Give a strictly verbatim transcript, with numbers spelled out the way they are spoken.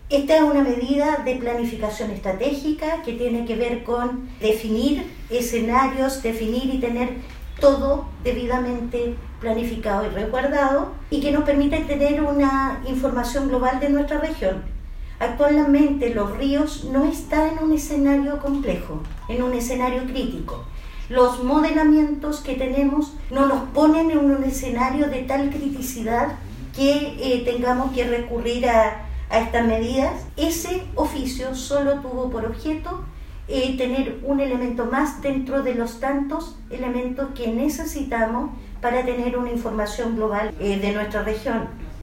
Esta es una medida de planificación estratégica que tiene que ver con definir escenarios, definir y tener todo debidamente planificado y resguardado y que nos permite tener una información global de nuestra región. Actualmente los ríos no están en un escenario complejo, en un escenario crítico. Los modelamientos que tenemos no nos ponen en un escenario de tal criticidad que eh, tengamos que recurrir a a estas medidas. Ese oficio solo tuvo por objeto eh, tener un elemento más dentro de los tantos elementos que necesitamos para tener una información global eh, de nuestra región.